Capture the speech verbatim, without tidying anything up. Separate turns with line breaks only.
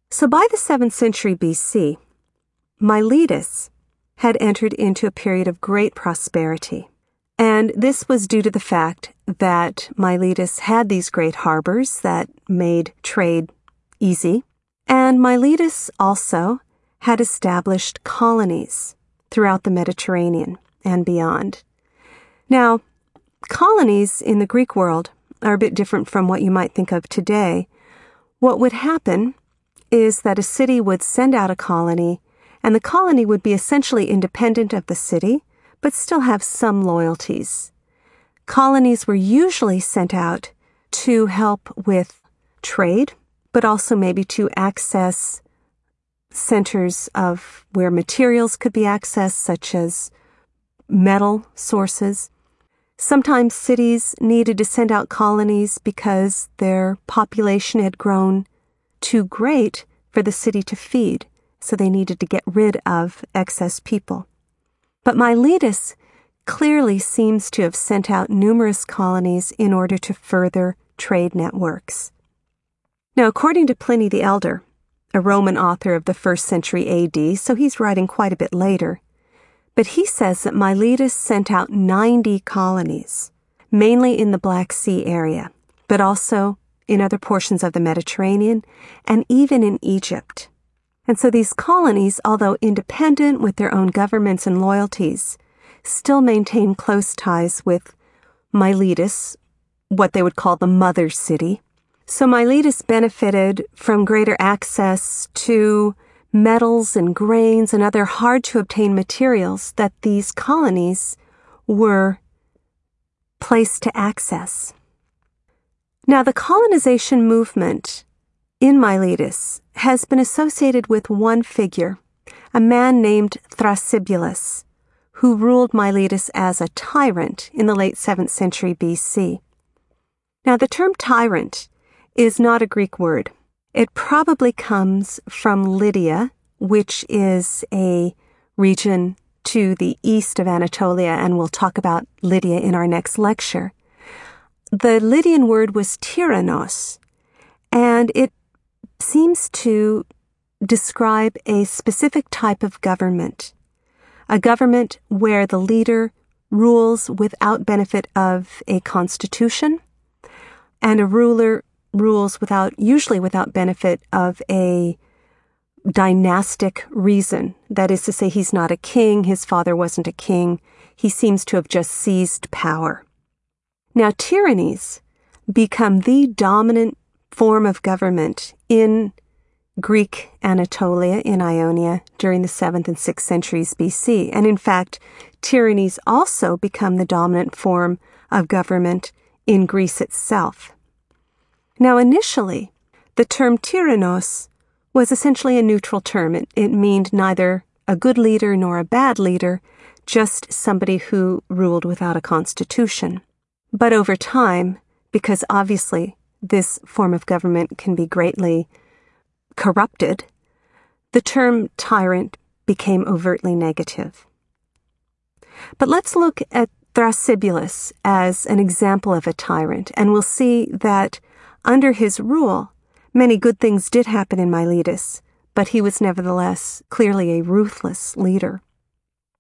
So by the seventh century B C, Miletus had entered into a period of great prosperity. And this was due to the fact that Miletus had these great harbors that made trade easy. And Miletus also had established colonies throughout the Mediterranean and beyond. Now, colonies in the Greek world are a bit different from what you might think of today. What would happen is that a city would send out a colony, and the colony would be essentially independent of the city, but still have some loyalties. Colonies were usually sent out to help with trade, but also maybe to access centers of where materials could be accessed, such as metal sources. Sometimes cities needed to send out colonies because their population had grown too great for the city to feed, so they needed to get rid of excess people. But Miletus clearly seems to have sent out numerous colonies in order to further trade networks. Now, according to Pliny the Elder, a Roman author of the first century A D, so he's writing quite a bit later, but he says that Miletus sent out ninety colonies, mainly in the Black Sea area, but also in other portions of the Mediterranean and even in Egypt. And so these colonies, although independent with their own governments and loyalties, still maintain close ties with Miletus, what they would call the mother city. So Miletus benefited from greater access to metals and grains and other hard-to-obtain materials that these colonies were placed to access. Now, the colonization movement in Miletus has been associated with one figure, a man named Thrasybulus, who ruled Miletus as a tyrant in the late seventh century B C. Now, the term tyrant is not a Greek word. It probably comes from Lydia, which is a region to the east of Anatolia, and we'll talk about Lydia in our next lecture. The Lydian word was tyrannos, and it seems to describe a specific type of government, a government where the leader rules without benefit of a constitution, and a ruler rules without, usually without benefit of a dynastic reason. That is to say, he's not a king, his father wasn't a king, he seems to have just seized power. Now, tyrannies become the dominant form of government in Greek Anatolia, in Ionia, during the seventh and sixth centuries B C. And in fact, tyrannies also become the dominant form of government in Greece itself. Now, initially, the term tyrannos was essentially a neutral term. It, it meant neither a good leader nor a bad leader, just somebody who ruled without a constitution. But over time, because obviously this form of government can be greatly corrupted, the term tyrant became overtly negative. But let's look at Thrasybulus as an example of a tyrant, and we'll see that under his rule, many good things did happen in Miletus, but he was nevertheless clearly a ruthless leader.